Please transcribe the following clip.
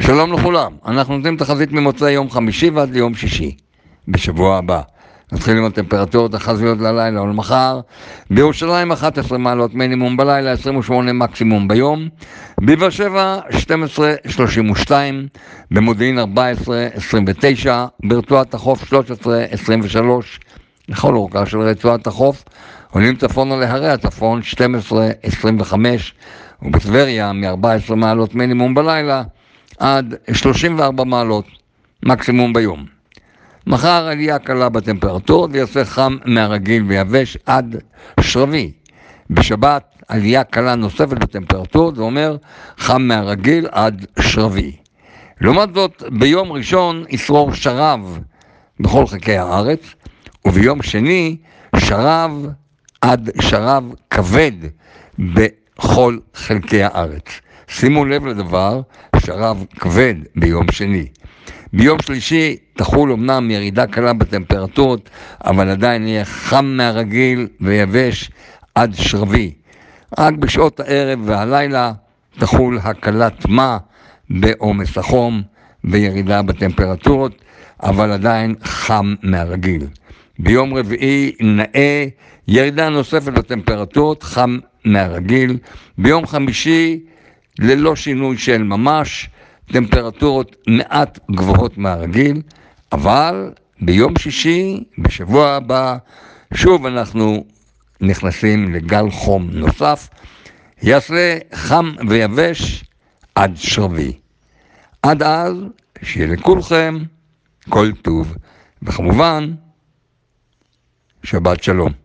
שלום לכולם, אנחנו נותנים תחזית ממוצאי יום חמישי ועד ליום שישי בשבוע הבא. נתחיל עם הטמפרטורות החזויות ללילה ולמחר. בירושלים 11 מעלות מינימום בלילה, 28 מקסימום ביום. בבאר שבע 12-32, במודיעין 14-29, ברצועת החוף 13-23, לכל אורכה של רצועת החוף. עולים צפונה להרי הצפון 12-25, ובטבריה מ-14 מעלות מינימום בלילה עד 34 מעלות מקסימום ביום. מחר עלייה קלה בטמפרטורות ויעשה חם מהרגיל ויבש עד שרבי. בשבת עלייה קלה נוספת בטמפרטורות, זה אומר חם מהרגיל עד שרבי. לעומת זאת, ביום ראשון ישרור שרב בכל חלקי הארץ, וביום שני שרב עד שרב כבד בכל חלקי הארץ. שימו לב לדבר, שרב כבד ביום שני. ביום שלישי תחול אמנם ירידה קלה בטמפרטורות, אבל עדיין יהיה חם מהרגיל ויבש עד שרבי. רק בשעות הערב והלילה תחול הקלת מה בעומס החום וירידה בטמפרטורות, אבל עדיין חם מהרגיל. ביום רביעי נאה ירידה נוספת בטמפרטורות, חם מהרגיל. ביום חמישי ללא שינוי של ממש, טמפרטורות מעט גבוהות מהרגיל, אבל ביום שישי, בשבוע הבא, שוב אנחנו נכנסים לגל חום נוסף, יעשה חם ויבש עד שרבי. עד אז, שיהיה לכולכם כל טוב, וכמובן, שבת שלום.